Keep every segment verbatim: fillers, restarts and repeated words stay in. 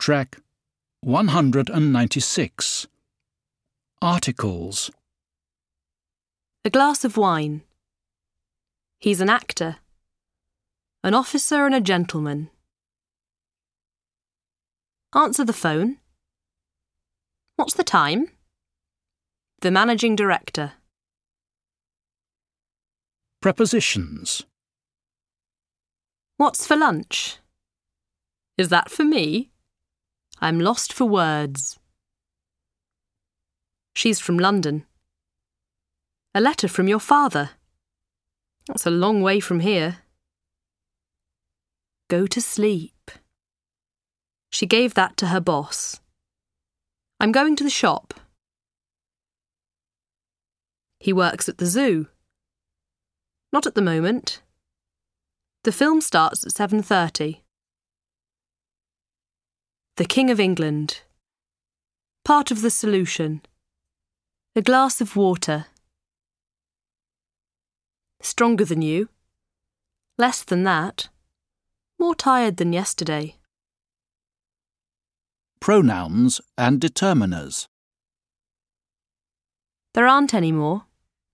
Track one hundred ninety-six. Articles. A glass of wine. He's an actor. An officer and a gentleman. Answer the phone. What's the time? The managing director. Prepositions. What's for lunch? Is that for me? I'm lost for words. She's from London. A letter from your father. That's a long way from here. Go to sleep. She gave that to her boss. I'm going to the shop. He works at the zoo. Not at the moment. The film starts at seven thirty. The King of England. Part of the solution. A glass of water. Stronger than you. Less than that. More tired than yesterday. Pronouns and determiners. There aren't any more.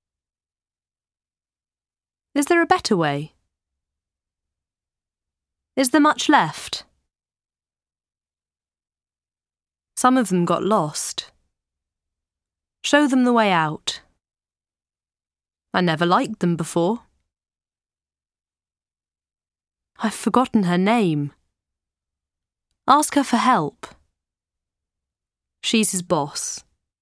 Is there a better way? Is there much left? Some of them got lost. Show them the way out. I never liked them before. I've forgotten her name. Ask her for help. She's his boss.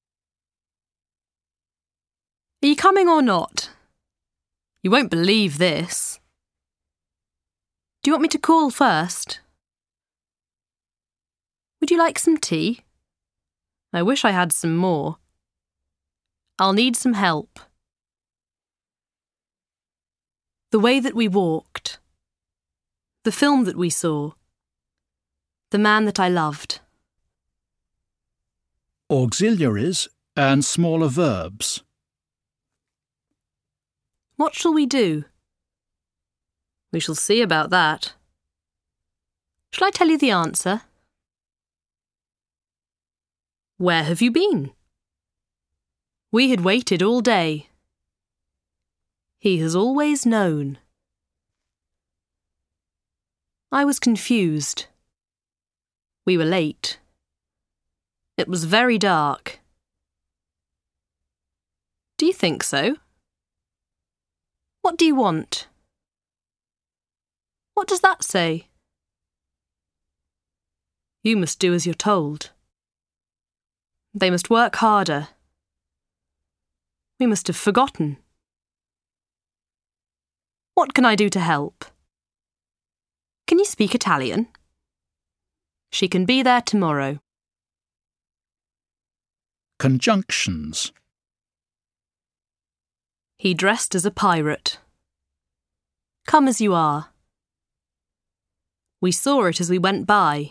Are you coming or not? You won't believe this. Do you want me to call first? Would you like some tea? I wish I had some more. I'll need some help. The way that we walked. The film that we saw. The man that I loved. Auxiliaries and smaller verbs. What shall we do? We shall see about that. Shall I tell you the answer? Where have you been? We had waited all day. He has always known. I was confused. We were late. It was very dark. Do you think so? What do you want? What does that say? You must do as you're told. They must work harder. We must have forgotten. What can I do to help? Can you speak Italian? She can be there tomorrow. Conjunctions. He dressed as a pirate. Come as you are. We saw it as we went by.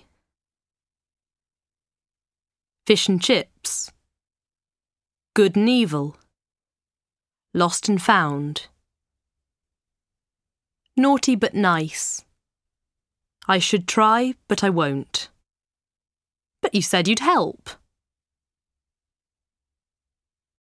Fish and chips. Good and evil. Lost and found. Naughty but nice. I should try, but I won't. But you said you'd help.